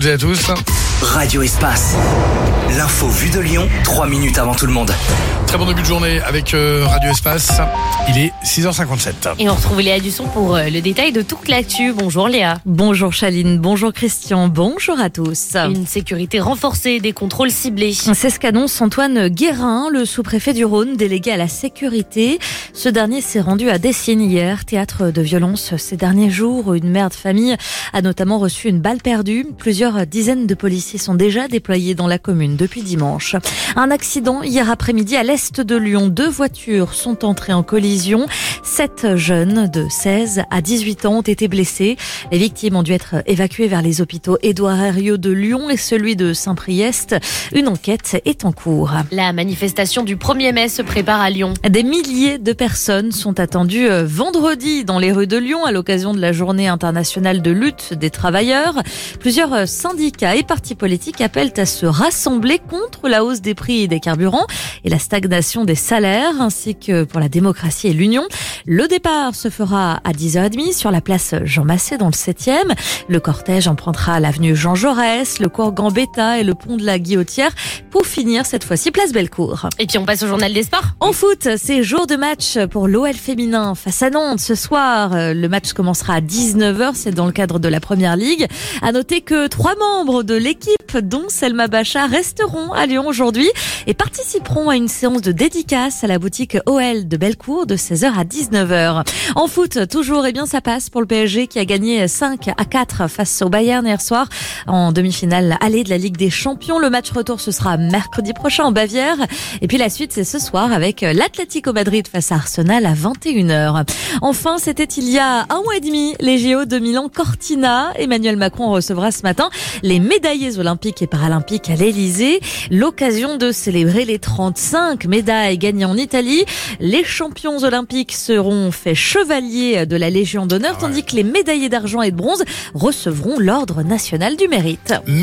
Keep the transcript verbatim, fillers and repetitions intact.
et à tous. Radio Espace. L'info vue de Lyon, trois minutes avant tout le monde. Très bon début de journée avec euh, Radio Espace. Il est six heures cinquante-sept. Et on retrouve Léa Dusson pour euh, le détail de toute l'actu. Bonjour Léa. Bonjour Chaline, bonjour Christian, bonjour à tous. Une sécurité renforcée, des contrôles ciblés. C'est ce qu'annonce Antoine Guérin, le sous-préfet du Rhône, délégué à la sécurité. Ce dernier s'est rendu à Dessines hier, théâtre de violence ces derniers jours. Une mère de famille a notamment reçu une balle perdue. Plusieurs dizaines de policiers sont déjà déployés dans la commune depuis dimanche. Un accident hier après-midi à l'est de Lyon. Deux voitures sont entrées en collision. Sept jeunes de seize à dix-huit ans ont été blessés. Les victimes ont dû être évacuées vers les hôpitaux Édouard Herriot de Lyon et celui de Saint-Priest. Une enquête est en cours. La manifestation du premier mai se prépare à Lyon. Des milliers de personnes sont attendues vendredi dans les rues de Lyon à l'occasion de la journée internationale de lutte des travailleurs. Plusieurs syndicats et partis politiques appellent à se rassembler contre la hausse des prix des carburants et la stagnation des salaires, ainsi que pour la démocratie et l'union. Le départ se fera à dix heures trente sur la place Jean Massé dans le septième. Le cortège empruntera l'avenue Jean Jaurès, le cours Gambetta et le pont de la Guillotière pour finir cette fois-ci place Bellecour. Et puis on passe au journal des sports. En foot, c'est jour de match pour l'O L féminin face à Nantes ce soir. Le match commencera à dix-neuf heures, c'est dans le cadre de la Première Ligue. À noter que trois membres de l'équipe, dont Selma Bacha, resteront à Lyon aujourd'hui et participeront à une séance de dédicace à la boutique O L de Bellecour de seize heures à dix-neuf heures. En foot, toujours, eh bien, ça passe pour le P S G qui a gagné cinq à quatre face au Bayern hier soir en demi-finale allée de la Ligue des Champions. Le match retour, ce sera mercredi prochain en Bavière. Et puis la suite, c'est ce soir avec l'Atlético Madrid face à Arsenal à vingt et une heures. Enfin, c'était il y a un mois et demi, les J O de Milan Cortina. Emmanuel Macron recevra ce matin les médaillés olympiques et paralympiques à l'Elysée. L'occasion de célébrer les trente-cinq médailles gagnées en Italie. Les champions olympiques seront faits chevaliers de la Légion d'honneur, tandis que les médaillés d'argent et de bronze recevront l'Ordre national du mérite.